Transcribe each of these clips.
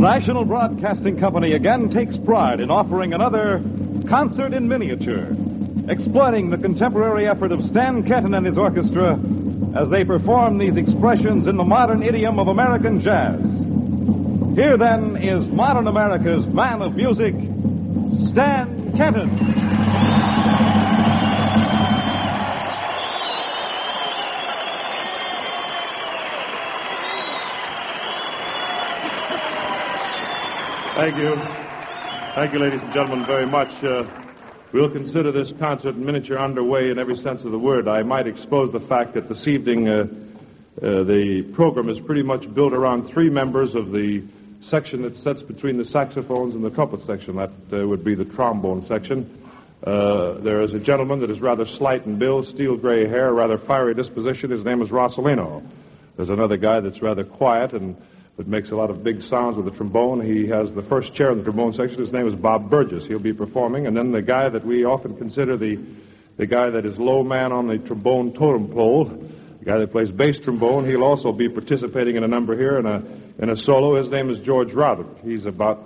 National Broadcasting Company again takes pride in offering another concert in miniature, exploiting the contemporary effort of Stan Kenton and his orchestra as they perform these expressions in the modern idiom of American jazz. Here, then, is modern America's man of music, Stan Kenton. Thank you. Thank you, ladies and gentlemen, very much. We'll consider this concert in miniature underway in every sense of the word. I might expose the fact that this evening the program is pretty much built around three members of the section that sits between the saxophones and the trumpet section. That would be the trombone section. There is a gentleman that is rather slight in build, steel gray hair, rather fiery disposition. His name is Rossellino. There's another guy that's rather quiet and that makes a lot of big sounds with the trombone. He has the first chair in the trombone section. His name is Bob Burgess. He'll be performing. And then the guy that we often consider the guy that is low man on the trombone totem pole, the guy that plays bass trombone, he'll also be participating in a number here in a solo. His name is George Roderick. He's about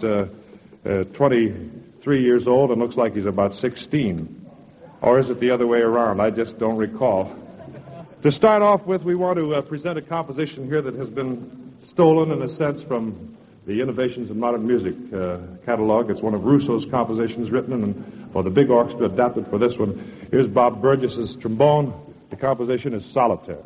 23 years old and looks like he's about 16. Or is it the other way around? I just don't recall. To start off with, we want to present a composition here that has been stolen, in a sense, from the Innovations in Modern Music catalog. It's one of Russo's compositions written for the big orchestra, adapted for this one. Here's Bob Burgess's trombone. The composition is Solitaire.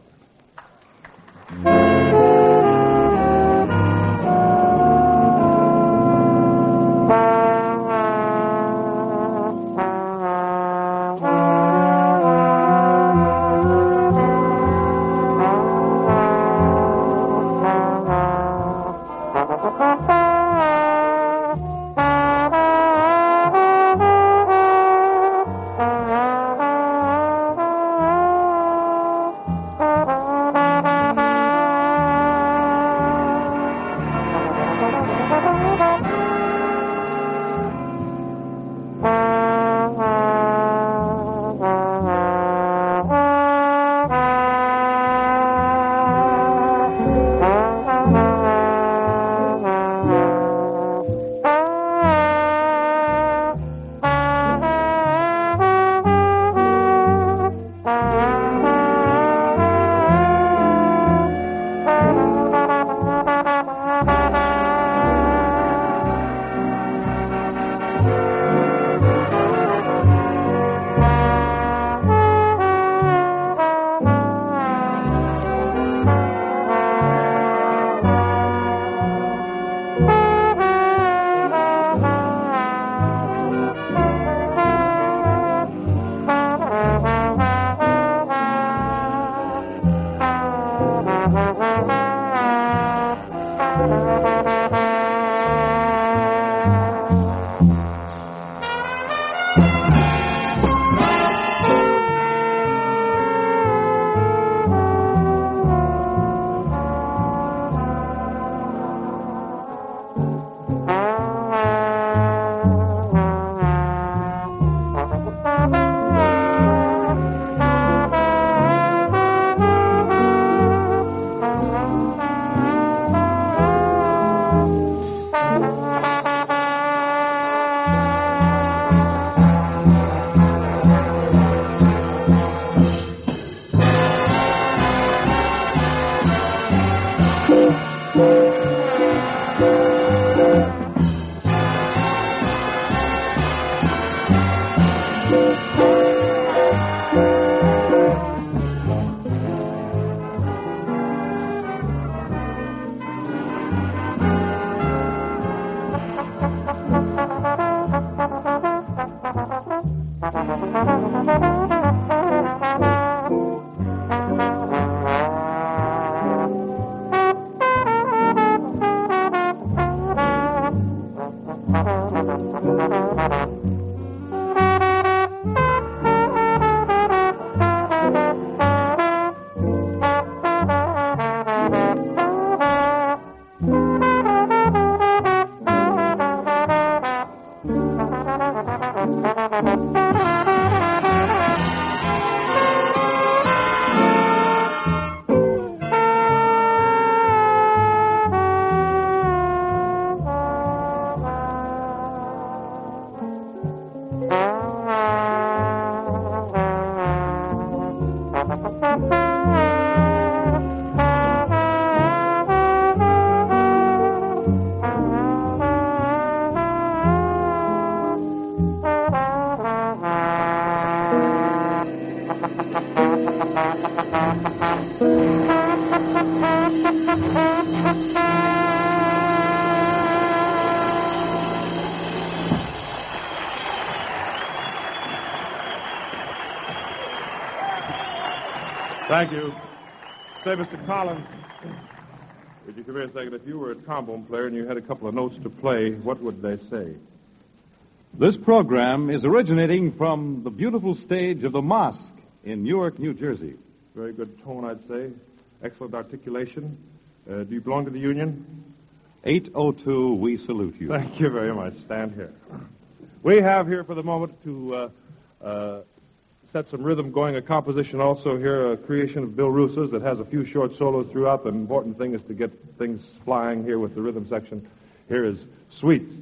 Thank you. Say, Mr. Collins, would you come here a second? If you were a trombone player and you had a couple of notes to play, what would they say? This program is originating from the beautiful stage of the Mosque in Newark, New Jersey. Very good tone, I'd say. Excellent articulation. Do you belong to the union? 802, we salute you. Thank you very much. Stand here. We have here for the moment to set some rhythm going, a composition also here, a creation of Bill Russo's that has a few short solos throughout. The important thing is to get things flying here with the rhythm section. Here is Sweets.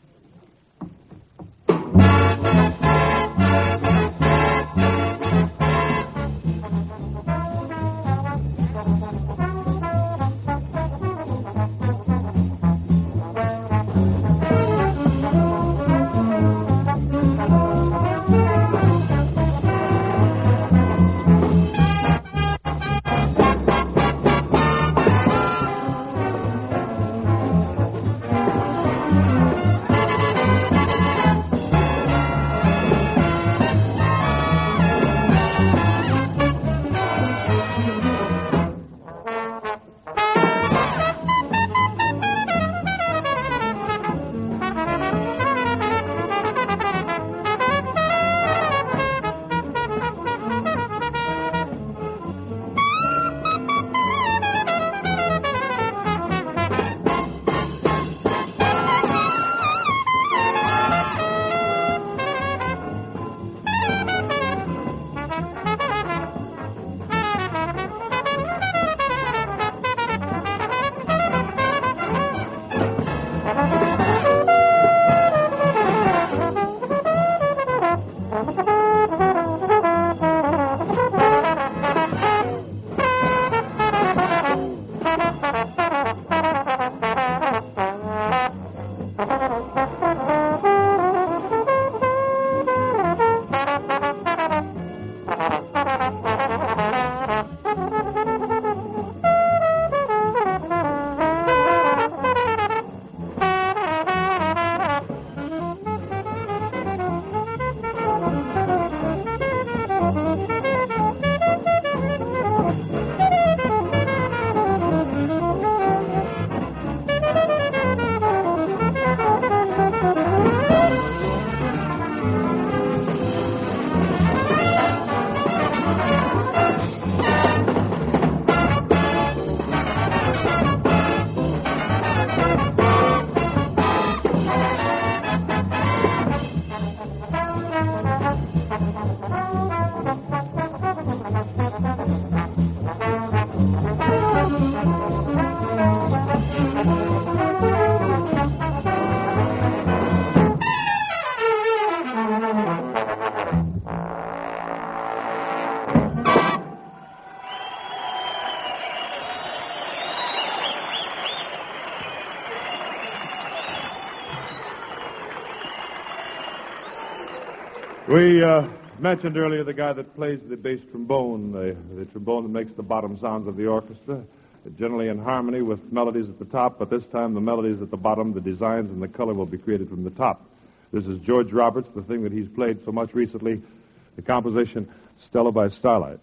We mentioned earlier the guy that plays the bass trombone, the trombone that makes the bottom sounds of the orchestra, generally in harmony with melodies at the top, but this time the melodies at the bottom, the designs and the color will be created from the top. This is George Roberts, the thing that he's played so much recently, the composition Stella by Starlight.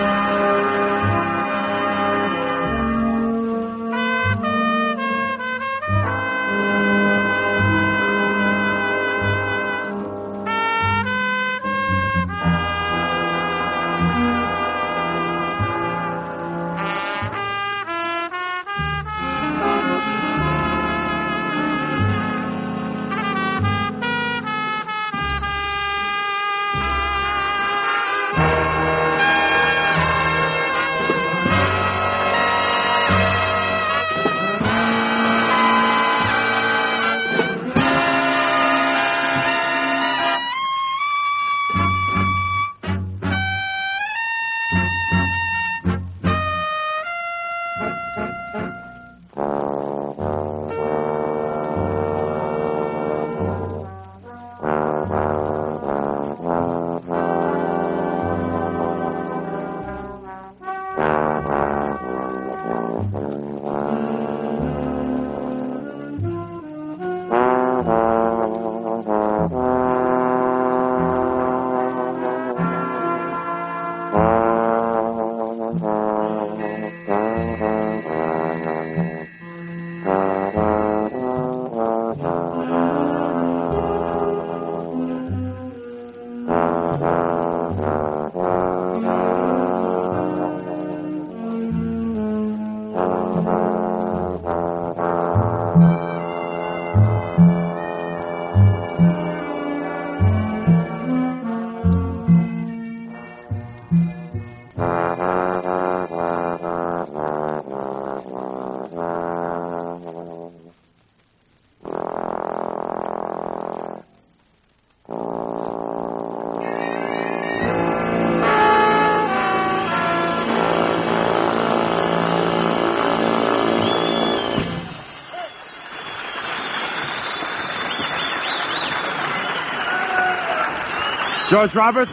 George Roberts,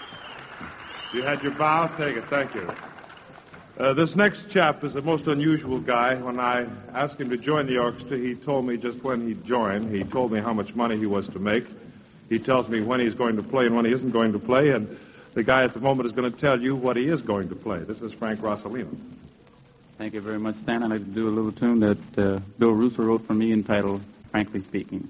you had your bow. Take it. Thank you. This next chap is a most unusual guy. When I asked him to join the orchestra, he told me just when he'd join. He told me how much money he was to make. He tells me when he's going to play and when he isn't going to play, and the guy at the moment is going to tell you what he is going to play. This is Frank Rossellino. Thank you very much, Stan. I'd like to do a little tune that Bill Russo wrote for me entitled Frankly Speaking.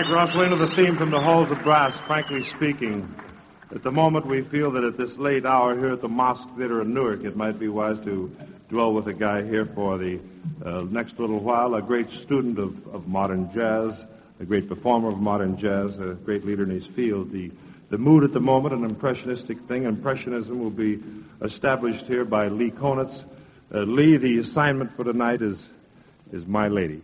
Frank Russell, into the theme from the Halls of Brass, Frankly Speaking. At the moment, we feel that at this late hour here at the Mosque Theater in Newark, it might be wise to dwell with a guy here for the next little while, a great student of modern jazz, a great performer of modern jazz, a great leader in his field. The mood at the moment, an impressionistic thing. Impressionism will be established here by Lee Konitz. Lee, the assignment for tonight is My Lady.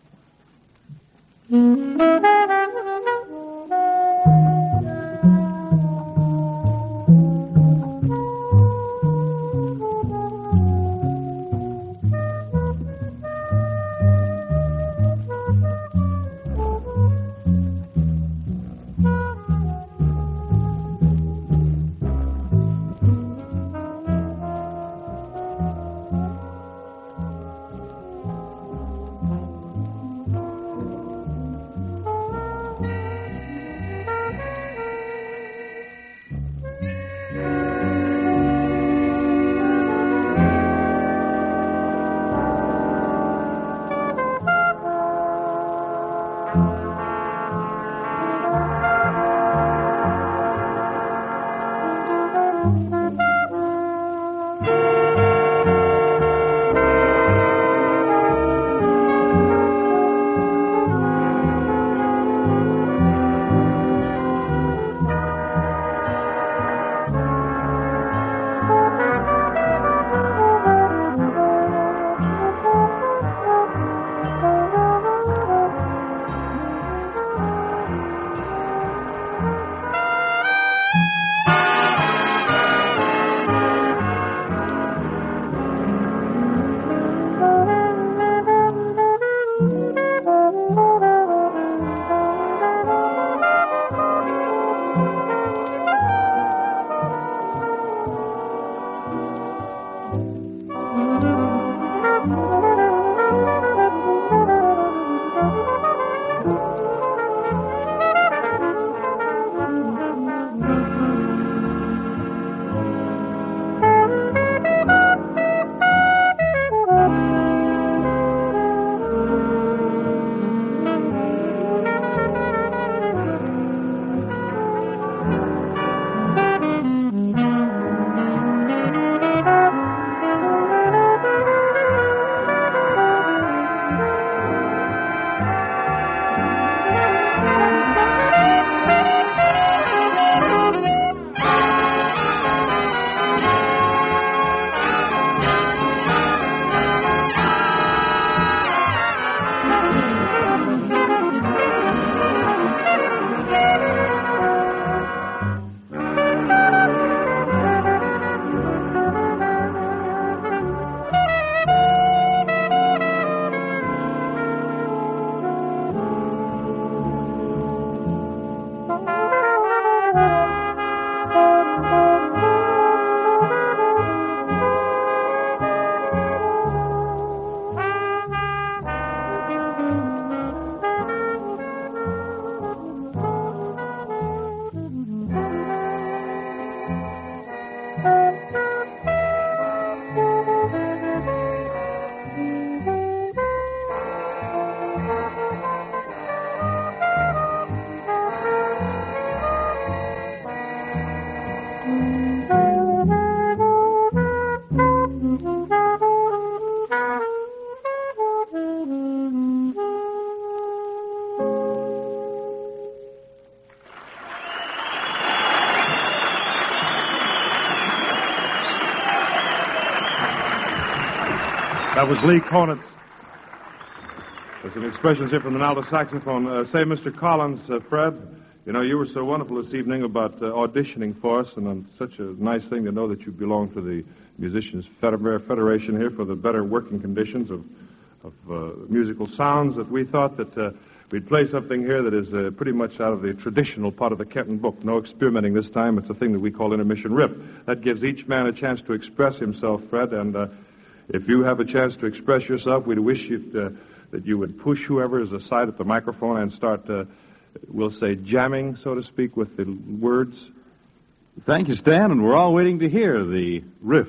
That was Lee Konitz. There's some expressions here from the alto saxophone. Say, Mr. Collins, Fred, you know, you were so wonderful this evening about auditioning for us, and such a nice thing to know that you belong to the Musicians Federation here for the better working conditions of musical sounds, that we thought that we'd play something here that is pretty much out of the traditional part of the Kenton book. No experimenting this time. It's a thing that we call intermission riff. That gives each man a chance to express himself, Fred, and if you have a chance to express yourself, we'd wish you that you would push whoever is aside at the microphone and start, we'll say, jamming, so to speak, with the words. Thank you, Stan, and we're all waiting to hear the riff.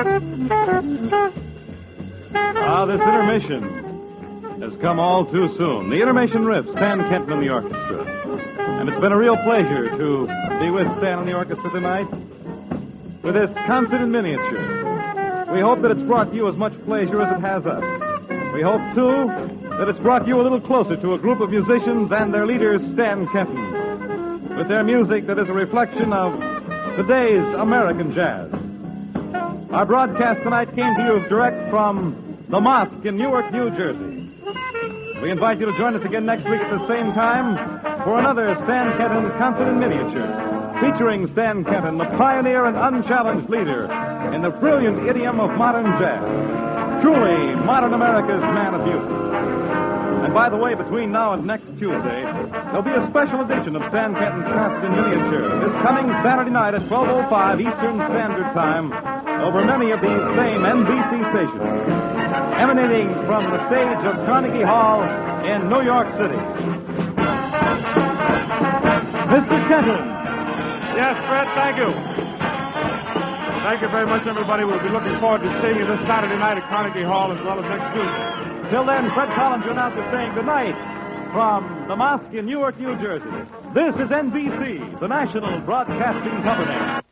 This intermission has come all too soon. The intermission riff, Stan Kenton and the orchestra. And it's been a real pleasure to be with Stan and the orchestra tonight with this concert in miniature. We hope that it's brought you as much pleasure as it has us. We hope, too, that it's brought you a little closer to a group of musicians and their leader, Stan Kenton, with their music that is a reflection of today's American jazz. Our broadcast tonight came to you direct from the Mosque in Newark, New Jersey. We invite you to join us again next week at the same time for another Stan Kenton concert in miniature, featuring Stan Kenton, the pioneer and unchallenged leader in the brilliant idiom of modern jazz. Truly, modern America's man of youth. And by the way, between now and next Tuesday, there'll be a special edition of Stan Kenton's concert in miniature this coming Saturday night at 12:05 Eastern Standard Time over many of these same NBC stations, emanating from the stage of Carnegie Hall in New York City. Mr. Kenton. Yes, Fred, thank you. Thank you very much, everybody. We'll be looking forward to seeing you this Saturday night at Carnegie Hall as well as next Tuesday. Till then, Fred Collins, your announcer, saying good night from the Mosque in Newark, New Jersey. This is NBC, the National Broadcasting Company.